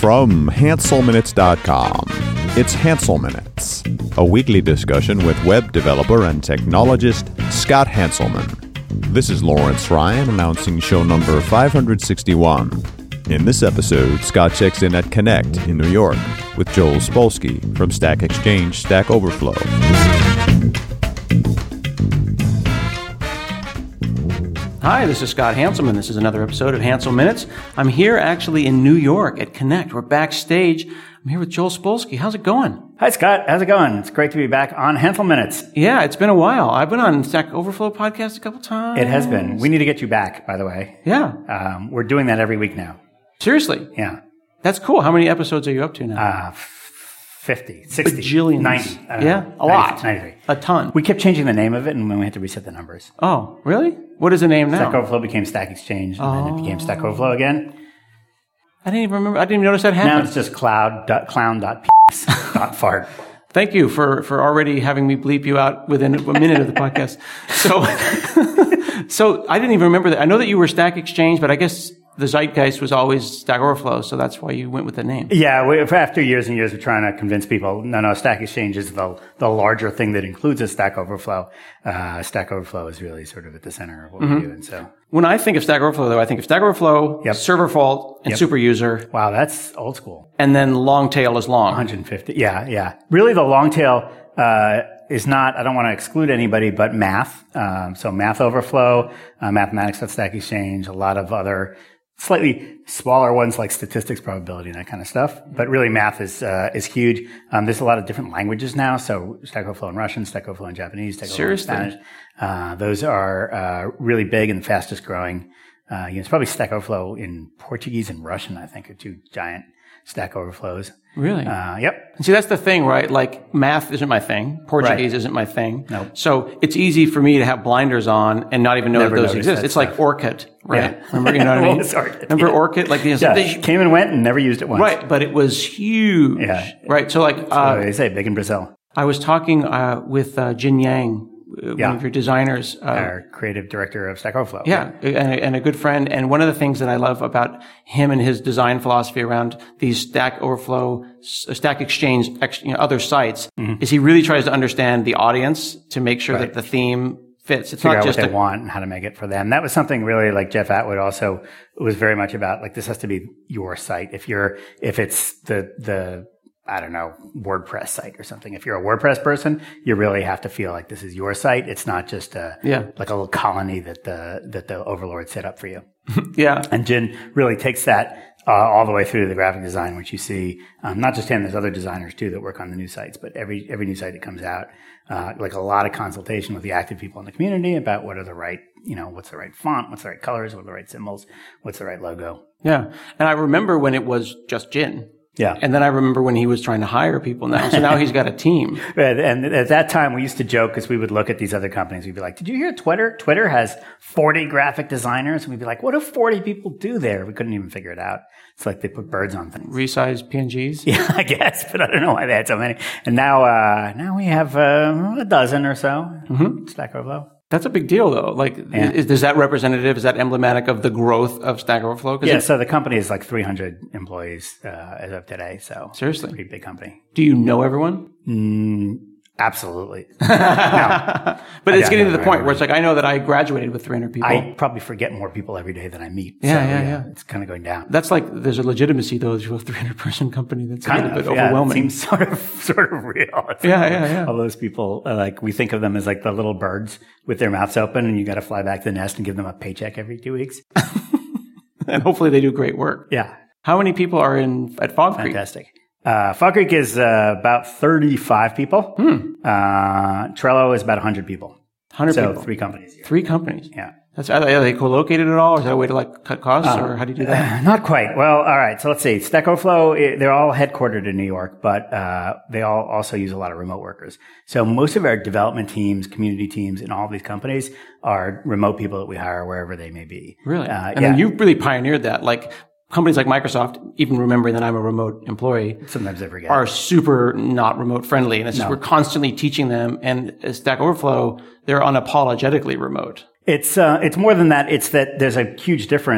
From HanselMinutes.com, it's Hansel Minutes, a weekly discussion with web developer and technologist Scott Hanselman. This is Lawrence Ryan announcing show number 561. In this episode, Scott checks in at Connect in New York with Joel Spolsky from Stack Exchange Stack Overflow. Hi, this is Scott Hanselman. This is another episode of Hansel Minutes. I'm here actually in New York at Connect. We're backstage. I'm here with Joel Spolsky. How's it going? Hi, Scott. How's it going? It's great to be back on Hansel Minutes. Yeah, it's been a while. I've been on Stack Overflow podcast a couple times. It has been. We need to get you back, by the way. Yeah. We're doing that every week now. Seriously? Yeah. That's cool. How many episodes are you up to now? 50, 60, bajillions. 90. Yeah, a lot. 93. A ton. We kept changing the name of it, and then we had to reset the numbers. Oh, really? What is the name now? Stack Overflow became Stack Exchange, and then it became Stack Overflow again. I didn't even remember. I didn't even notice that happened. Now it's just clown.penis.fart. Thank you for already having me bleep you out within a minute of the podcast. So I didn't even remember that. I know that you were Stack Exchange, but I guess the zeitgeist was always Stack Overflow, so that's why you went with the name. Yeah, after years and years of trying to convince people, no, Stack Exchange is the larger thing that includes a Stack Overflow. Stack Overflow is really sort of at the center of what we do. And so, when I think of Stack Overflow, though, I think of Stack Overflow, Server Fault, and Super User. Wow, that's old school. And then long tail is long. 150. Yeah. Really, the long tail is not, I don't want to exclude anybody, but math. So Math Overflow, Mathematics.Stack Exchange, a lot of other slightly smaller ones like statistics, probability, and that kind of stuff. But really, math is huge. There's a lot of different languages now. So Stack Overflow in Russian, Stack Overflow in Japanese, Stack Overflow in Spanish. Those are really big and fastest growing. It's probably Stack Overflow in Portuguese and Russian, I think, are two giant Stack Overflows. Really? Yep. And see, that's the thing, right? Like, math isn't my thing. Portuguese isn't my thing. Nope. So it's easy for me to have blinders on and not even know that those exist. It's like ORCID, right? Yeah. Remember, you know what I mean? Remember ORCID? Like, came and went and never used it once. Right, but it was huge. Yeah. Right, so like... That's what they say, big in Brazil. I was talking with Jin Yang, one of your designers. Our creative director of Stack Overflow. Yeah, and a good friend. And one of the things that I love about him and his design philosophy around these Stack Overflow, Stack Exchange, other sites, is he really tries to understand the audience to make sure that the theme fits. It's not just what they want and how to make it for them. That was something really like Jeff Atwood also was very much about, like, this has to be your site. If it's the I don't know, WordPress site or something. If you're a WordPress person, you really have to feel like this is your site. It's not just like a little colony that the overlord set up for you. Yeah. And Jin really takes that all the way through to the graphic design, which you see, not just him, there's other designers too that work on the new sites, but every new site that comes out, like a lot of consultation with the active people in the community about what are the right, what's the right font, what's the right colors, what are the right symbols, what's the right logo. Yeah. And I remember when it was just Jin. Yeah. And then I remember when he was trying to hire people now. So now he's got a team. And at that time, we used to joke because we would look at these other companies. We'd be like, did you hear Twitter? Twitter has 40 graphic designers. And we'd be like, what do 40 people do there? We couldn't even figure it out. It's like they put birds on things. Resize PNGs? Yeah, I guess. But I don't know why they had so many. And now we have a dozen or so. Stack Overflow. That's a big deal, though. Like, is that representative? Is that emblematic of the growth of Stack Overflow? Yeah, so the company is like 300 employees as of today. So seriously, it's a pretty big company. Do you know everyone? Absolutely. No. But it's getting to the point where it's like, I know that I graduated with 300 people. I probably forget more people every day than I meet. Yeah. It's kind of going down. That's like, there's a legitimacy, though, to a 300-person company that's a little bit overwhelming. It seems sort of real. It's all those people, like, we think of them as like the little birds with their mouths open, and you got to fly back to the nest and give them a paycheck every 2 weeks. And hopefully they do great work. Yeah. How many people are at Fog Creek? Fantastic. Fog Creek is about 35 people. Trello is about 100 people. 100 people. So 3 companies. 3 companies. Yeah. Are they co-located at all? Or is that a way to like cut costs, or how do you do that? Not quite. Well, all right. So let's see. Stack Overflow, they're all headquartered in New York, but they all also use a lot of remote workers. So most of our development teams, community teams in all of these companies are remote people that we hire wherever they may be. Really? Then you've really pioneered that. Like, companies like Microsoft, even remembering that I'm a remote employee, sometimes they forget, are super not remote friendly. And it's just, we're constantly teaching them. And Stack Overflow, they're unapologetically remote. It's more than that. It's that there's a huge difference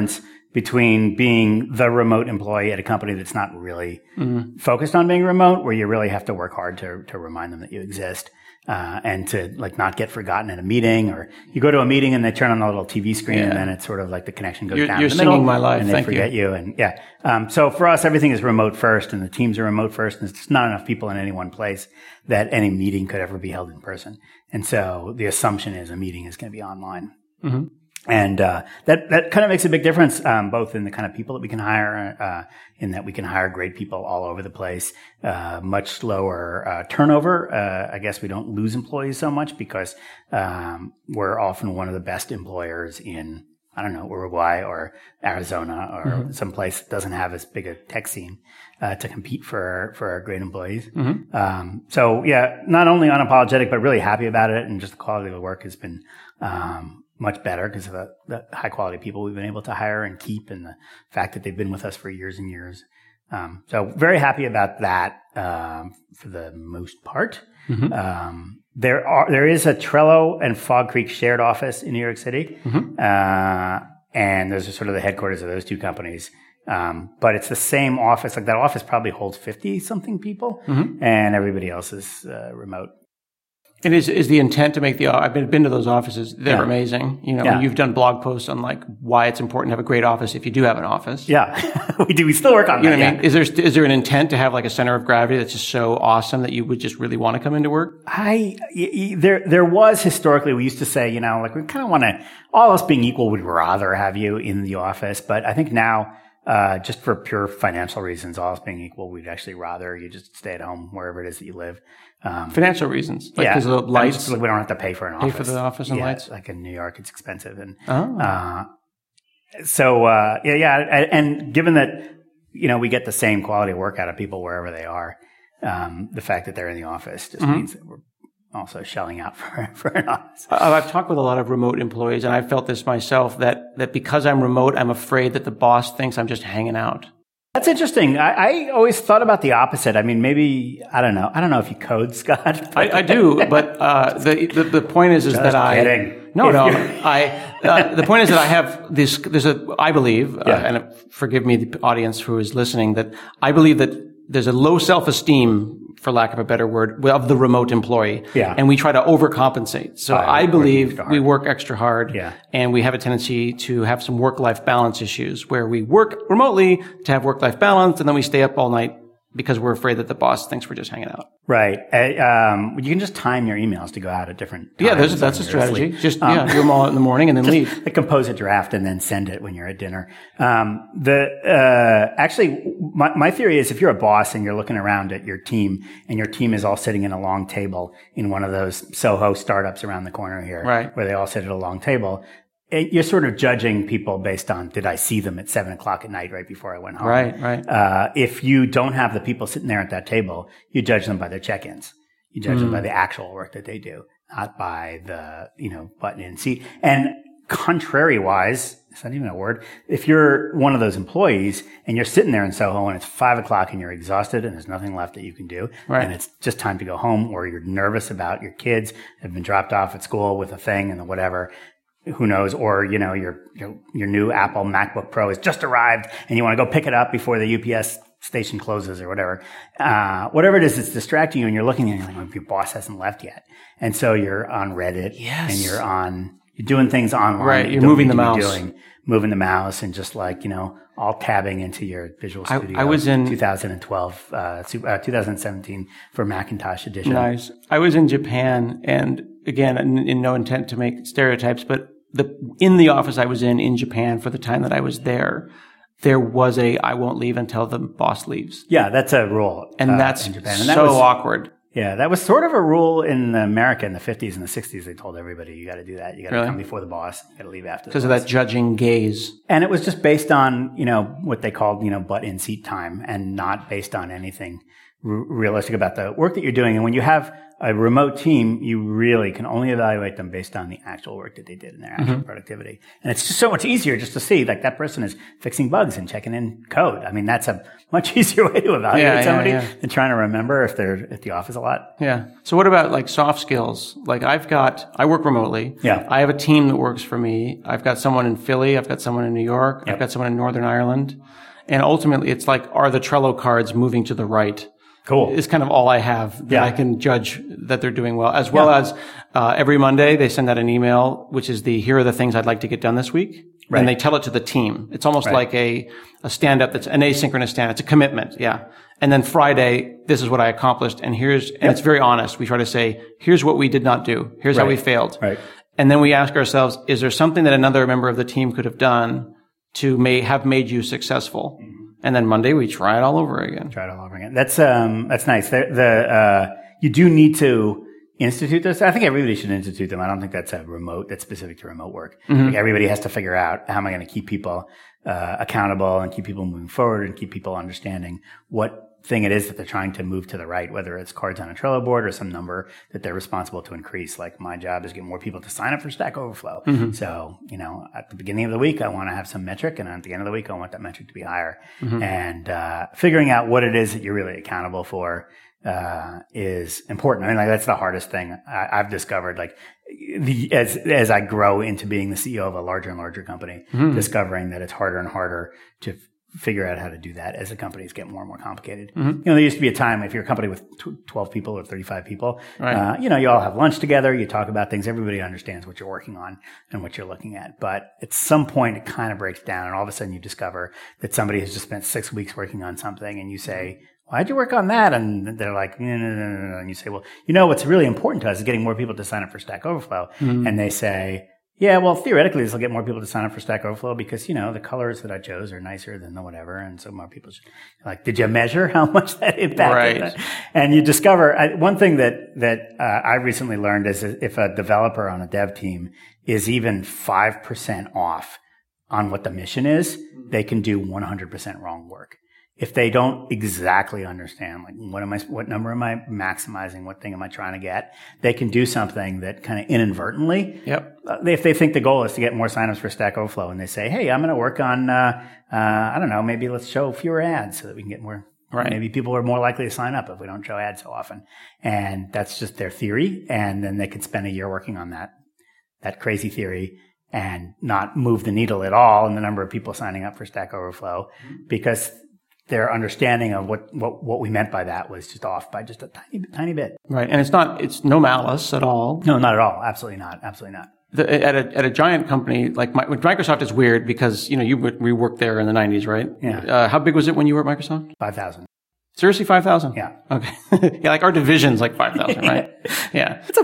between being the remote employee at a company that's not really focused on being remote, where you really have to work hard to remind them that you exist, and to like not get forgotten in a meeting, or you go to a meeting and they turn on a little TV screen and then it's sort of like the connection goes down. You're in the middle, singing my life. and they Thank forget you. And so for us, everything is remote first, and the teams are remote first, and there's just not enough people in any one place that any meeting could ever be held in person. And so the assumption is a meeting is going to be online. Mm-hmm. And that kind of makes a big difference, both in the kind of people that we can hire, in that we can hire great people all over the place, much lower turnover. I guess we don't lose employees so much because we're often one of the best employers in, I don't know, Uruguay or Arizona or someplace that doesn't have as big a tech scene to compete for our great employees. So yeah, not only unapologetic, but really happy about it, and just the quality of the work has been much better because of the high quality people we've been able to hire and keep, and the fact that they've been with us for years and years. So very happy about that for the most part. There is a Trello and Fog Creek shared office in New York City, and those are sort of the headquarters of those two companies. But it's the same office. Like that office probably holds 50 something people, and everybody else is remote. And is the intent to make I've been to those offices. They're amazing. You know, you've done blog posts on like why it's important to have a great office if you do have an office. Yeah, we do. We still work on that. You know what I mean? Is there an intent to have like a center of gravity that's just so awesome that you would just really want to come into work? There was historically, we used to say, you know, like we kind of want to, all else being equal, we'd rather have you in the office. But I think now, just for pure financial reasons, all else being equal, we'd actually rather you just stay at home wherever it is that you live. Financial reasons, like because of the lights. We don't have to pay for an office. Pay for the office and lights. Like in New York, it's expensive, and and given that we get the same quality of work out of people wherever they are, the fact that they're in the office just means that we're also shelling out for an office. I've talked with a lot of remote employees, and I've felt this myself that because I'm remote, I'm afraid that the boss thinks I'm just hanging out. That's interesting. I always thought about the opposite. I mean, maybe, I don't know. I don't know if you code, Scott. I do, but the point is that the point is that I have this, I believe, and forgive me, the audience who is listening, that I believe that there's a low self-esteem, for lack of a better word, of the remote employee. Yeah. And we try to overcompensate. So I believe we work extra hard. Yeah. And we have a tendency to have some work-life balance issues where we work remotely to have work-life balance, and then we stay up all night because we're afraid that the boss thinks we're just hanging out. Right. You can just time your emails to go out at different times. Yeah, that's a strategy. Just do them all in the morning and then leave. Compose a draft and then send it when you're at dinner. Actually, my theory is if you're a boss and you're looking around at your team and your team is all sitting in a long table in one of those Soho startups around the corner here, right, where they all sit at a long table, you're sort of judging people based on, did I see them at 7:00 at night right before I went home? Right. If you don't have the people sitting there at that table, you judge them by their check-ins. You judge them by the actual work that they do, not by the, button in seat. And contrary-wise, is that even a word? If you're one of those employees and you're sitting there in Soho and it's 5:00 and you're exhausted and there's nothing left that you can do, and it's just time to go home, or you're nervous about your kids have been dropped off at school with a thing and whatever, who knows, or, your new Apple MacBook Pro has just arrived and you want to go pick it up before the UPS station closes or whatever. Whatever it is that's distracting you, and you're looking and you're like, oh, your boss hasn't left yet. And so you're on Reddit and you're doing things online. Right. You're moving the mouse. Moving the mouse and just like, all tabbing into your Visual Studio. I was in 2012, 2017 for Macintosh edition. Nice. I was in Japan, and again, in no intent to make stereotypes, but in the office I was in Japan for the time that I was there was I won't leave until the boss leaves. Yeah, that's a rule. And that's in Japan. And that was awkward. Yeah, that was sort of a rule in America in the 50s and the 60s. They told everybody, you got to do that. You got to come before the boss. You got to leave after the boss. Because of that judging gaze. And it was just based on, what they called, butt in seat time, and not based on anything realistic about the work that you're doing. And when you have a remote team, you really can only evaluate them based on the actual work that they did and their actual productivity. And it's just so much easier just to see like that person is fixing bugs and checking in code. I mean, that's a much easier way to evaluate somebody than trying to remember if they're at the office a lot. Yeah. So what about like soft skills? Like I work remotely. Yeah. I have a team that works for me. I've got someone in Philly. I've got someone in New York. I've got someone in Northern Ireland. And ultimately it's like, are the Trello cards moving to the right? Cool. Is kind of all I have that I can judge that they're doing well. As well as, every Monday they send out an email, which is here are the things I'd like to get done this week. Right. And they tell it to the team. It's almost like a stand-up that's an asynchronous stand. It's a commitment. Yeah. And then Friday, this is what I accomplished. And it's very honest. We try to say, here's what we did not do. Here's how we failed. Right. And then we ask ourselves, is there something that another member of the team could have done to have made you successful? Mm-hmm. And then Monday we try it all over again. That's nice. You do need to institute this. I think everybody should institute them. I don't think that's that's specific to remote work. Mm-hmm. Like everybody has to figure out how am I going to keep people, accountable and keep people moving forward and keep people understanding what thing it is that they're trying to move to the right, whether it's cards on a Trello board or some number that they're responsible to increase. Like my job is get more people to sign up for Stack Overflow. Mm-hmm. So, at the beginning of the week, I want to have some metric, and at the end of the week, I want that metric to be higher. Mm-hmm. And figuring out what it is that you're really accountable for is important. I mean, like that's the hardest thing I've discovered. Like as I grow into being the CEO of a larger and larger company, discovering that it's harder and harder to figure out how to do that as the companies get more and more complicated. Mm-hmm. There used to be a time if you're a company with 12 people or 35 people, right. You all have lunch together, you talk about things, everybody understands what you're working on and what you're looking at. But at some point it kind of breaks down and all of a sudden you discover that somebody has just spent 6 weeks working on something and you say, why'd you work on that? And they're like, no. And you say, well, what's really important to us is getting more people to sign up for Stack Overflow. Mm-hmm. And they say, yeah, well, theoretically, this will get more people to sign up for Stack Overflow because, the colors that I chose are nicer than the whatever. And so more people should, did you measure how much that impacted? Right. And you discover, one thing that I recently learned is if a developer on a dev team is even 5% off on what the mission is, they can do 100% wrong work. If they don't exactly understand, what number am I maximizing? What thing am I trying to get? They can do something that kind of inadvertently. Yep. If they think the goal is to get more signups for Stack Overflow and they say, hey, I'm going to work on, I don't know, maybe let's show fewer ads so that we can get more. Right. Maybe people are more likely to sign up if we don't show ads so often. And that's just their theory. And then they could spend a year working on that crazy theory and not move the needle at all in the number of people signing up for Stack Overflow because their understanding of what we meant by that was just off by just a tiny bit. Right. And it's no malice at all. No, not at all. Absolutely not. Absolutely not. At a giant company like Microsoft is weird because, we worked there in the 90s, right? Yeah. How big was it when you were at Microsoft? 5,000. Seriously, 5,000? Yeah. Okay. Yeah, like our division's like 5,000, right? Yeah. It's a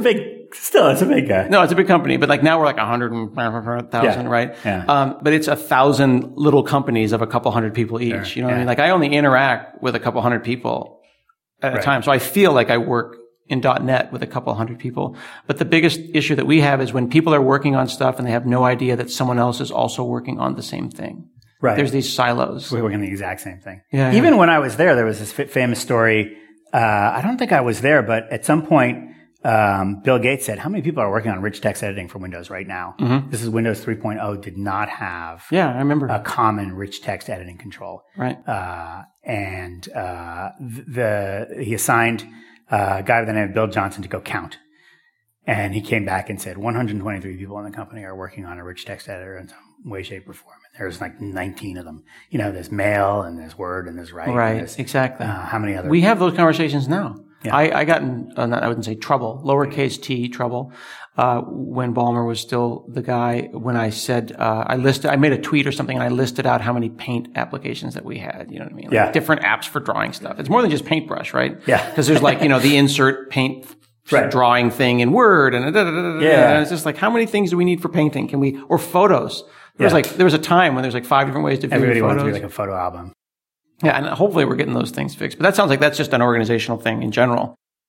big guy. No, it's a big company, but like now we're like 100,000, right? Yeah. But it's 1,000 little companies of a couple hundred people each. Sure. You know what I mean? Like I only interact with a couple hundred people at a time. So I feel like I work in .NET with a couple hundred people. But the biggest issue that we have is when people are working on stuff and they have no idea that someone else is also working on the same thing. Right. There's these silos. We're working on the exact same thing. Yeah. Even when I was there was this famous story. I don't think I was there, but at some point, Bill Gates said, how many people are working on rich text editing for Windows right now? Mm-hmm. This is Windows 3.0 did not have I remember a common rich text editing control. Right. He assigned a guy by the name of Bill Johnson to go count. And he came back and said 123 people in the company are working on a rich text editor in some way, shape, or form. And there's like 19 of them. There's Mail and there's Word and there's Write. Right, exactly. How many other? We have those conversations now. Yeah. I got in, I wouldn't say trouble, lowercase t trouble, when Ballmer was still the guy, when I said, I made a tweet or something and I listed out how many Paint applications that we had, you know what I mean? Like different apps for drawing stuff. It's more than just Paintbrush, right? Yeah. Because there's like, the insert Paint drawing thing in Word and and it's just like, how many things do we need for painting? Or photos? There was a time when there's like 5 different ways to view photos. Everybody wants to be like a photo album. Yeah, and hopefully we're getting those things fixed. But that sounds like that's just an organizational thing in general.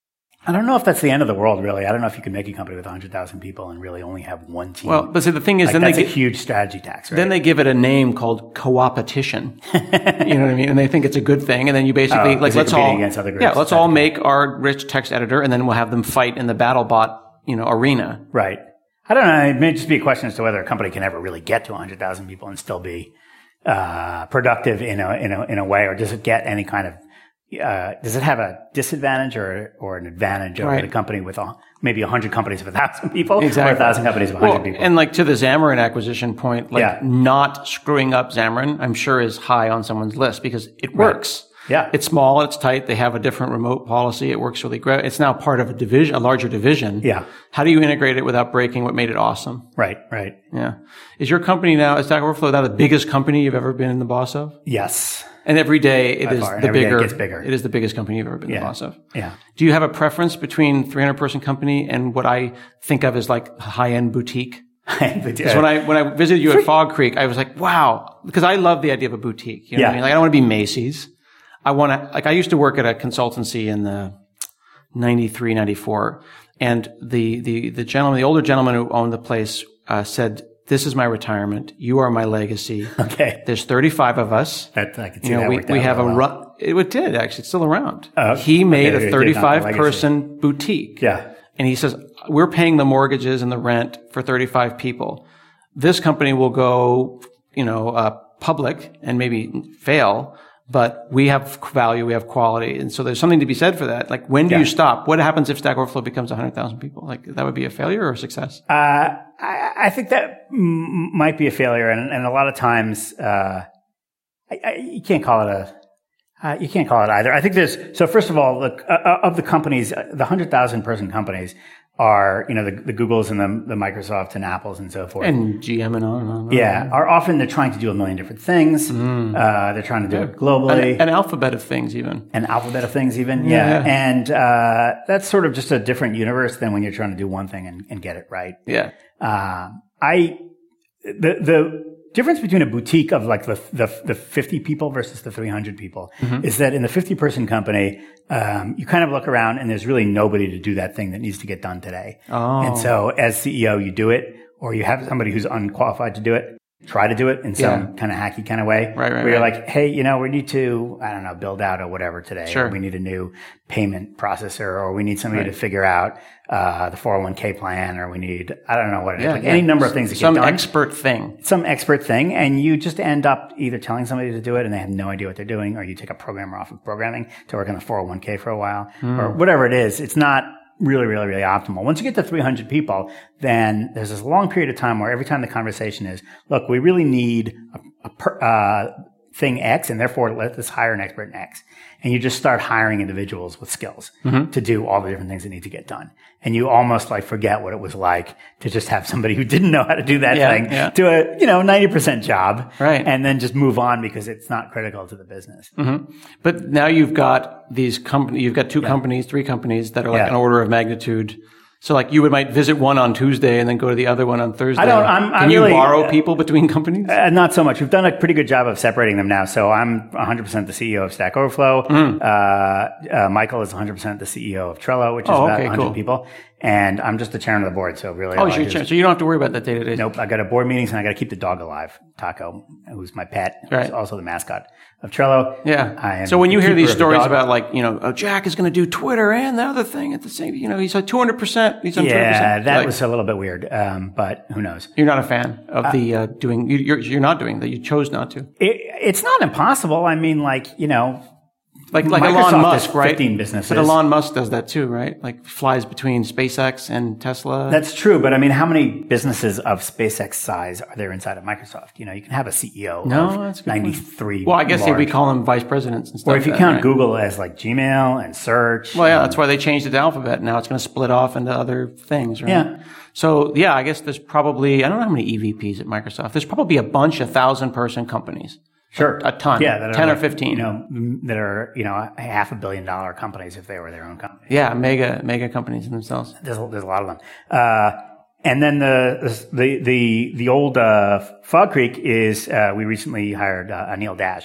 I don't know if that's the end of the world, really. I don't know if you can make a company with 100,000 people and really only have one team. Well, but see, the thing is, then that's a huge strategy tax, right? Then they give it a name called co-opetition. You know what I mean? And they think it's a good thing. And then you basically, let's all make our rich text editor, and then we'll have them fight in the BattleBot, arena. Right. I don't know. It may just be a question as to whether a company can ever really get to 100,000 people and still be productive in a way, or does it get any kind of does it have a disadvantage or an advantage over the company with maybe 100 companies of 1,000 people, exactly, or 1,000 companies of 100 people? And to the Xamarin acquisition point, not screwing up Xamarin, I'm sure is high on someone's list because it works. Yeah. It's small, it's tight. They have a different remote policy. It works really great. It's now part of a larger division. Yeah. How do you integrate it without breaking what made it awesome? Right. Yeah. Is your company now, is Stack Overflow now the biggest company you've ever been the boss of? Yes. And every day it is the bigger. It gets bigger. It is the biggest company you've ever been the boss of. Yeah. Do you have a preference between 300-person company and what I think of as like a high-end boutique? Because when I visited you at Fog Creek, I was like, wow, because I love the idea of a boutique. You know what I mean? Like, I don't want to be Macy's. I used to work at a consultancy in the 93, 94, and the older gentleman who owned the place, said, "This is my retirement. You are my legacy." Okay. There's 35 of us. I can see that we have it did actually. It's still around. Oh, he made a 35-person boutique. Yeah. And he says, we're paying the mortgages and the rent for 35 people. This company will go, public and maybe fail, but we have value, we have quality. And so there's something to be said for that. Like, when do you stop? What happens if Stack Overflow becomes 100,000 people? Like, that would be a failure or a success? I think that might be a failure. And a lot of times, you can't call it you can't call it either. I think so first of all, look, of the companies, the 100,000 person companies are, the Googles and the Microsofts and Apples and so forth. And GM and on. Yeah. They're trying to do a million different things. They're trying to do it globally. An alphabet of things even. Yeah. And, that's sort of just a different universe than when you're trying to do one thing and get it right. Yeah. The difference between a boutique of like the 50 people versus the 300 people is that in the 50-person company, you kind of look around and there's really nobody to do that thing that needs to get done today. Oh. And so as CEO, you do it, or you have somebody who's unqualified to do it. Try to do it in some kind of hacky kind of way. Right. Where you're like, hey, we need to, build out or whatever today. Sure. Or we need a new payment processor, or we need somebody to figure out, the 401k plan, or we need, I don't know what it is. Like any number of things that get done. Some expert thing. And you just end up either telling somebody to do it and they have no idea what they're doing, or you take a programmer off of programming to work on the 401k for a while, or whatever it is. It's not really, really, really optimal. Once you get to 300 people, then there's this long period of time where every time the conversation is, look, we really need a thing X, and therefore let's hire an expert in X. And you just start hiring individuals with skills to do all the different things that need to get done. And you almost like forget what it was like to just have somebody who didn't know how to do that thing do a, 90% job. Right. And then just move on because it's not critical to the business. But now you've got these companies, you've got 3 companies that are like an order of magnitude. So like you might visit one on Tuesday and then go to the other one on Thursday. Can you borrow people between companies? Not so much. We've done a pretty good job of separating them now. So I'm 100% the CEO of Stack Overflow. Michael is 100% the CEO of Trello, which is about 100 people. And I'm just the chairman of the board. So really, you're chairman. So you don't have to worry about that day to day. Nope. I got a board meetings and I got to keep the dog alive. Taco, who's my pet, who's also the mascot of Trello. Yeah. So when you hear these stories about like, Jack is going to do Twitter and the other thing at the same, he's at 200%. He's on 200%. Yeah, that was a little bit weird. But who knows? You're not a fan of the doing. You're not doing that. You chose not to. It's not impossible. I mean, like like Microsoft Elon Musk, right? 15 businesses. But Elon Musk does that too, right? Like flies between SpaceX and Tesla. That's true. But I mean, how many businesses of SpaceX size are there inside of Microsoft? You can have a CEO of 93. Well, I guess we call them vice presidents and stuff. Or if you count Google as like Gmail and search. Well, yeah, that's why they changed it to Alphabet. Now it's going to split off into other things, right? Yeah. So, yeah, I guess there's probably, I don't know how many EVPs at Microsoft. There's probably a bunch of 1,000-person companies. Sure. A ton. Yeah. 10 or 15. That are, $500 million companies if they were their own company. Yeah. Mega companies in themselves. There's a lot of them. And then the old, Fog Creek is, we recently hired, Anil Dash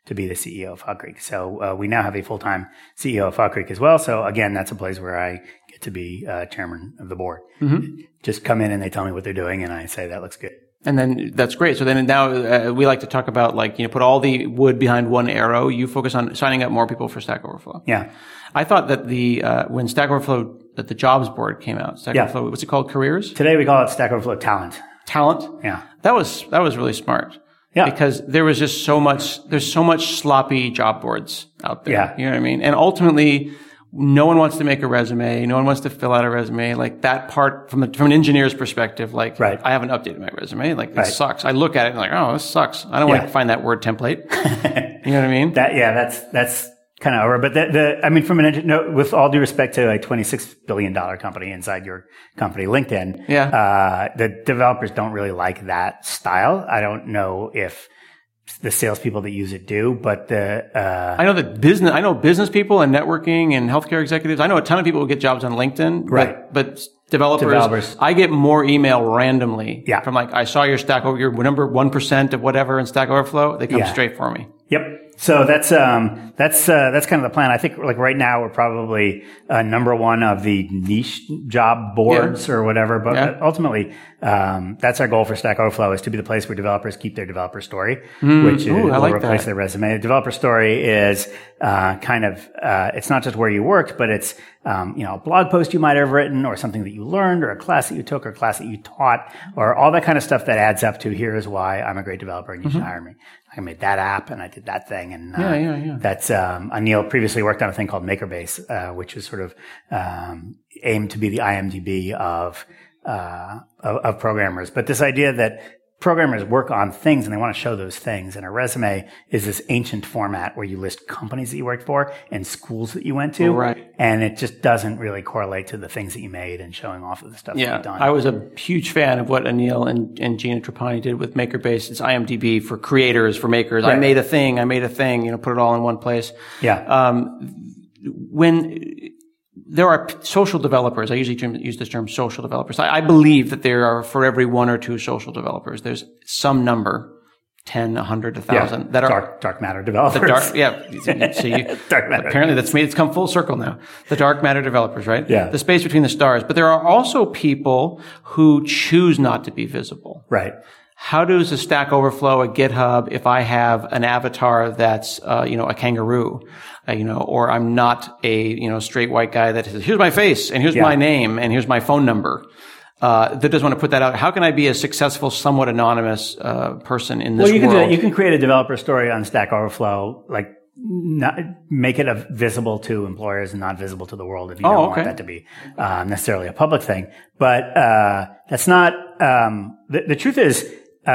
to be the CEO of Hog Creek. So we now have a full-time CEO of Hog Creek as well. So again, that's a place where I get to be chairman of the board. Just come in and they tell me what they're doing, and I say that looks good. And then that's great. So then now we like to talk about put all the wood behind one arrow. You focus on signing up more people for Stack Overflow. Yeah. I thought that when Stack Overflow, that the jobs board came out, Stack Overflow, what's it called? Careers? Today we call it Stack Overflow Talent. Talent? Yeah. That was really smart. Yeah. Because there's so much sloppy job boards out there. Yeah. You know what I mean? And ultimately, no one wants to make a resume. No one wants to fill out a resume. Like that part from an engineer's perspective, like right. I haven't updated my resume. Like this sucks. I look at it and like, oh, this sucks. I don't want to find that word template. You know what I mean? That's kind of over. But from an with all due respect to a $26 billion company inside your company, LinkedIn, the developers don't really like that style. I don't know if the salespeople that use it do, but I know business people and networking and healthcare executives. I know a ton of people who get jobs on LinkedIn, right? But developers, I get more email randomly from like, I saw your your number 1% of whatever in Stack Overflow. They come straight for me. Yep. So that's kind of the plan. I think like right now we're probably number one of the niche job boards or whatever. But ultimately, that's our goal for Stack Overflow, is to be the place where developers keep their developer story, which will replace their resume. The developer story is it's not just where you worked, but it's a blog post you might have written, or something that you learned, or a class that you took, or a class that you taught, or all that kind of stuff that adds up to, here's why I'm a great developer and you should hire me. I made that app and I did that thing. And that's Anil previously worked on a thing called MakerBase, which is sort of aimed to be the IMDb of programmers. But this idea that programmers work on things and they want to show those things, and a resume is this ancient format where you list companies that you worked for and schools that you went to, right? And it just doesn't really correlate to the things that you made and showing off of the stuff that you've done. I was a huge fan of what Anil and Gina Trapani did with MakerBase. It's IMDb for creators, for makers. Right. I made a thing, put it all in one place. Yeah. When there are social developers, I usually use this term, social developers. I believe that there are, for every one or two social developers, there's some number, 10, 100, 1,000, that are dark matter developers. Dark matter. Apparently it's come full circle now. The dark matter developers, right? Yeah. The space between the stars. But there are also people who choose not to be visible. Right. How does a Stack Overflow, a GitHub, if I have an avatar that's, a kangaroo, or I'm not a, straight white guy that says, here's my face and here's my name and here's my phone number, that doesn't want to put that out. How can I be a successful, somewhat anonymous, person in this world? You can create a developer story on Stack Overflow, not make it visible to employers and not visible to the world if you don't want that to be necessarily a public thing. But that's not the truth is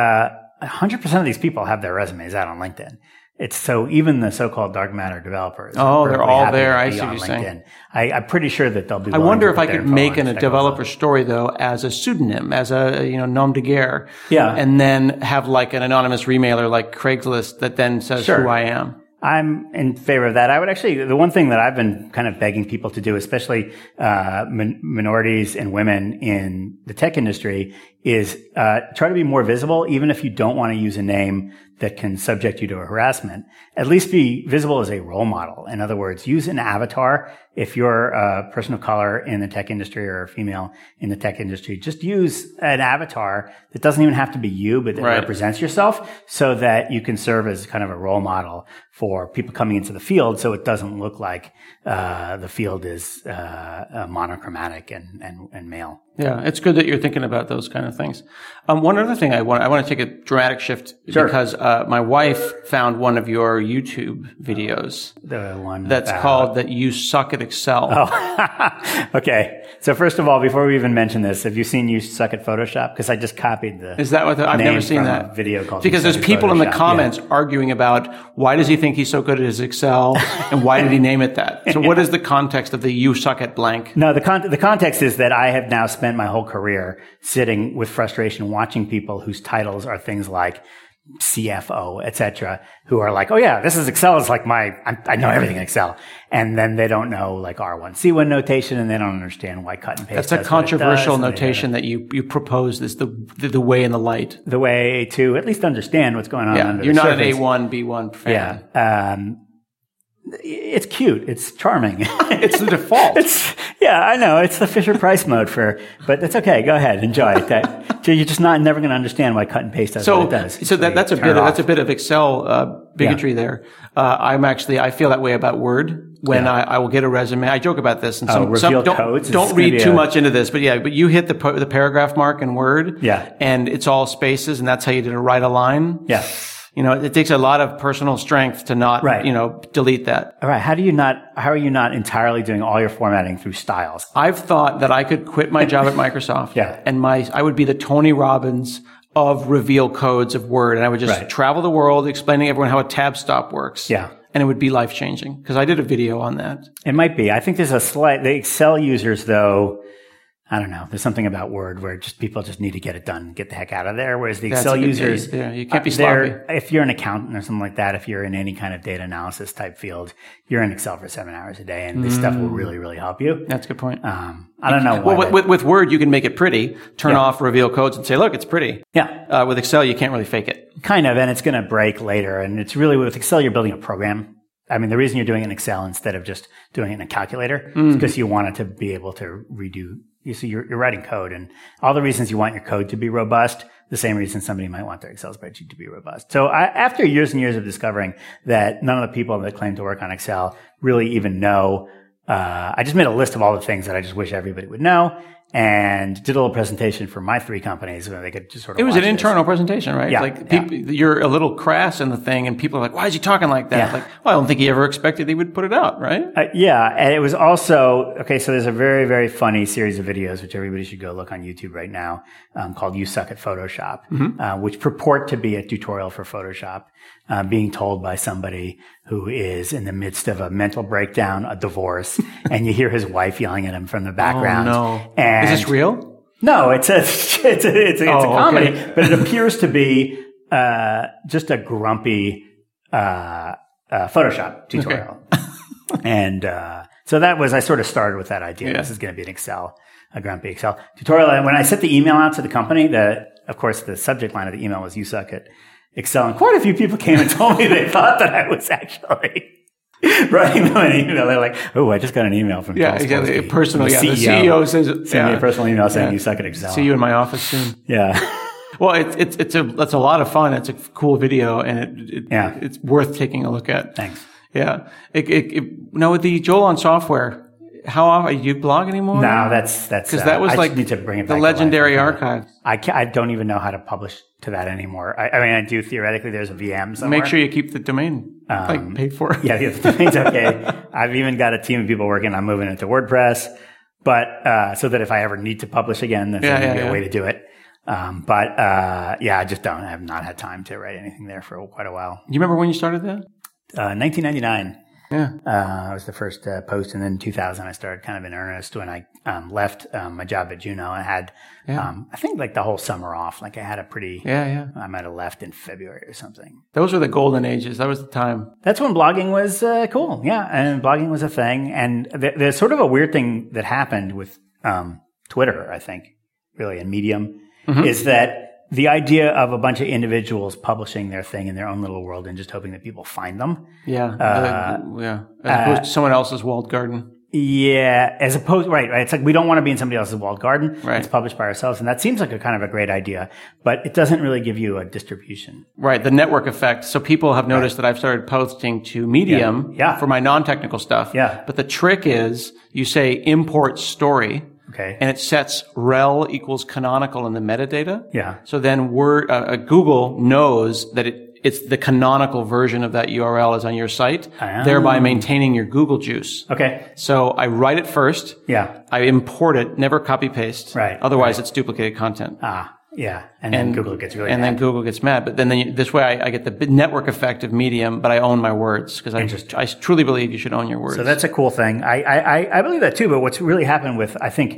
100% of these people have their resumes out on LinkedIn. It's so even the so-called dark matter developers. Oh, they're all there. I see what you're saying. I'm pretty sure that they'll be. I wonder if I could make a developer story though as a pseudonym, as a nom de guerre. Yeah. And then have like an anonymous remailer like Craigslist that then says who I am. I'm in favor of that. I would actually, the one thing that I've been kind of begging people to do, especially minorities and women in the tech industry, is try to be more visible, even if you don't want to use a name that can subject you to a harassment. At least be visible as a role model. In other words, use an avatar. If you're a person of color in the tech industry or a female in the tech industry, just use an avatar that doesn't even have to be you, but that represents yourself, so that you can serve as kind of a role model for people coming into the field, so it doesn't look like the field is monochromatic and male. Yeah, it's good that you're thinking about those kind of things. One other thing I want to take a dramatic shift because my wife found one of your YouTube videos. The one that's called "That You Suck at Excel." Oh, okay. So first of all, before we even mention this, have you seen "You Suck at Photoshop"? Because I just copied the. Is that what I've never seen that video called? Because there's people in the comments arguing about why does he think he's so good at his Excel and why did he name it that? So what is the context of the "You Suck at blank"? No, the context is that I have now spent my whole career sitting with frustration watching people whose titles are things like CFO, etc., who are like, oh yeah, this is Excel is like I know everything in Excel. And then they don't know like R1, C1 notation, and they don't understand why cut and paste. That's a controversial notation that you propose is the way in the light. The way to at least understand what's going on under you're the not surface. an A1, B1 fan. Yeah. It's cute. It's charming. It's the default. I know. It's the Fisher-Price mode but that's okay. Go ahead. Enjoy it. You're just never going to understand why cut and paste does what it does. So that's a bit of Excel bigotry there. I feel that way about Word when I will get a resume. I joke about this, and some don't read too much into this, but you hit the paragraph mark in Word, and it's all spaces, and that's how you did a write a line. Yeah. It takes a lot of personal strength to not, delete that. All right. How are you not entirely doing all your formatting through styles? I've thought that I could quit my job at Microsoft and I would be the Tony Robbins of reveal codes of Word, and I would just travel the world explaining to everyone how a tab stop works. Yeah. And it would be life changing because I did a video on that. It might be. I think there's the Excel users though, I don't know. There's something about Word where people just need to get it done, get the heck out of there. Whereas the Excel users, you can't be sloppy. If you're an accountant or something like that, if you're in any kind of data analysis type field, you're in Excel for 7 hours a day, and this stuff will really, really help you. That's a good point. I don't know. With Word, you can make it pretty, turn off reveal codes, and say, "Look, it's pretty." Yeah. With Excel, you can't really fake it. Kind of, and it's going to break later. And it's really with Excel, you're building a program. I mean, the reason you're doing it in Excel instead of just doing it in a calculator is because you want it to be able to redo. You see, you're writing code, and all the reasons you want your code to be robust, the same reason somebody might want their Excel spreadsheet to be robust. So after years and years of discovering that none of the people that claim to work on Excel really even know, I just made a list of all the things that I just wish everybody would know, and did a little presentation for my 3 companies where they could just sort of. It was an internal presentation, right? Yeah. You're a little crass in the thing, and people are like, "Why is he talking like that?" Yeah. Like, well, I don't think he ever expected he would put it out, right? And it was also so there's a very, very funny series of videos which everybody should go look on YouTube right now, called "You Suck at Photoshop," which purport to be a tutorial for Photoshop, being told by somebody who is in the midst of a mental breakdown, a divorce, and you hear his wife yelling at him from the background. Oh, no. And is this real? No, it's a comedy, but it appears to be just a grumpy Photoshop tutorial. Okay. And so I sort of started with that idea. This is going to be a grumpy Excel tutorial. And when I sent the email out to the company, of course, the subject line of the email was "You Suck at Excel," and quite a few people came and told me they thought that I was actually writing them an email. They're like, "Oh, I just got an email from exactly. Personal, the CEO. The CEO says, send me a personal email saying you suck at Excel. See you in my office soon." Yeah. Well, it's a lot of fun. It's a cool video, and it's worth taking a look at. Thanks. Yeah. Now with the Joel on Software, how often you blog anymore? No, that's because that was need to bring it back the legendary archive. I don't even know how to publish to that anymore. I mean, I do theoretically. There's a VM somewhere. Make sure you keep the domain paid for. Yeah, the domain's okay. I've even got a team of people working on moving it to WordPress, but so that if I ever need to publish again, there's going to be a way to do it. I just don't. I have not had time to write anything there for quite a while. You remember when you started that? 1999. Yeah. Was the first post, and then 2000 I started kind of in earnest when I left my job at Juno. I had I think like the whole summer off. Like I had a pretty I might have left in February or something. Those were the golden ages. That was the time. That's when blogging was cool. Yeah, and blogging was a thing. And there's sort of a weird thing that happened with Twitter, I think, really, and Medium, is that the idea of a bunch of individuals publishing their thing in their own little world and just hoping that people find them. Yeah. As opposed to someone else's walled garden. Yeah. As opposed, right. It's like we don't want to be in somebody else's walled garden. Right. It's published by ourselves. And that seems like a kind of a great idea, but it doesn't really give you a distribution. Right. The network effect. So people have noticed that I've started posting to Medium for my non-technical stuff. Yeah. But the trick is you say import story. Okay. And it sets rel equals canonical in the metadata. Yeah. So then Google knows that it's the canonical version of that URL is on your site, thereby maintaining your Google juice. Okay. So I write it first. Yeah. I import it, never copy paste. Right. Otherwise it's duplicated content. Yeah. And then Google gets really mad. And then Google gets mad. But then this way I get the network effect of Medium, but I own my words because I truly believe you should own your words. So that's a cool thing. I believe that too. But what's really happened with, I think,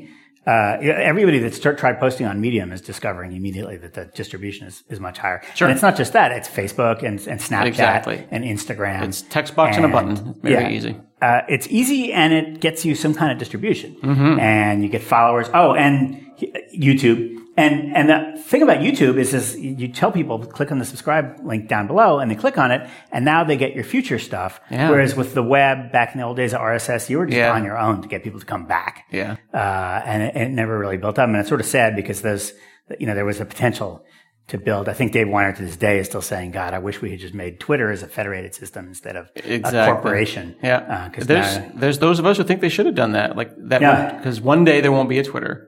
everybody that's tried posting on Medium is discovering immediately that the distribution is much higher. Sure. And it's not just that; it's Facebook and Snapchat and Instagram. It's text box and a button. Very easy. It's easy, and it gets you some kind of distribution, and you get followers. Oh, and YouTube. And the thing about YouTube is you tell people click on the subscribe link down below, and they click on it, and now they get your future stuff. Yeah. Whereas with the web back in the old days of RSS, you were just on your own to get people to come back. Yeah. And it never really built up, and it's sort of sad because there was a potential to build. I think Dave Weiner to this day is still saying, God, I wish we had just made Twitter as a federated system instead of a corporation. Yeah. There's those of us who think they should have done that. Because one day there won't be a Twitter.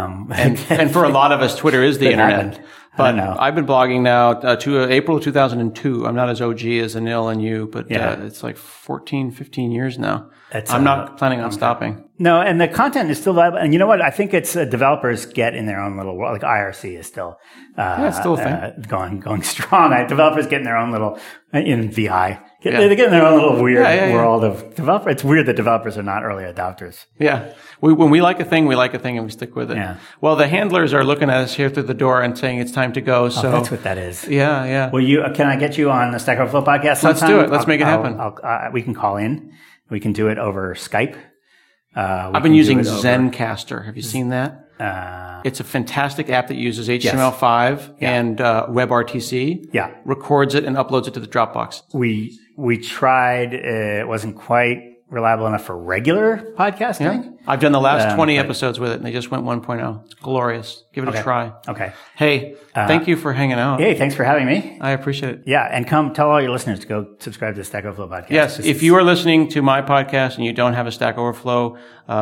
And for a lot of us, Twitter is the internet. Happened. But I've been blogging now to April of 2002. I'm not as OG as Anil and you, but it's like 14, 15 years now. I'm not planning on stopping. No, and the content is still viable. And you know what? I think it's developers get in their own little world. Like IRC is still it's still a thing. Going strong. Developers get in their own little in VI. They get in their own little weird world of developers. It's weird that developers are not early adopters. Yeah. When we like a thing, and we stick with it. Yeah. Well, the handlers are looking at us here through the door and saying it's time to go. So that's what that is. Yeah, yeah. Well, can I get you on the Stack Overflow podcast sometime? Let's do it. Let's make it happen. We can call in. We can do it over Skype. I've been using Zencastr. Have you seen that? It's a fantastic app that uses HTML5 and WebRTC. Yeah. Records it and uploads it to the Dropbox. We tried. It wasn't quite reliable enough for regular podcasting. Yeah. I've done the last 20 episodes with it, and they just went 1.0. It's glorious. Give it a try. Okay. Hey, thank you for hanging out. Hey, thanks for having me. I appreciate it. Yeah, and come tell all your listeners to go subscribe to the Stack Overflow podcast. Yes, if you are listening to my podcast and you don't have a Stack Overflow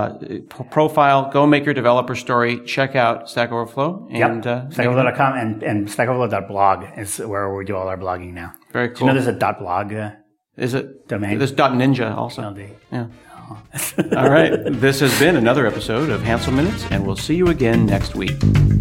profile, go make your developer story. Check out Stack Overflow. And, StackOverflow.com and StackOverflow.blog is where we do all our blogging now. Very cool. Do you know there's a .blog is it domain? There's .ninja also. LD. Yeah. All right. This has been another episode of Hansel Minutes, and we'll see you again next week.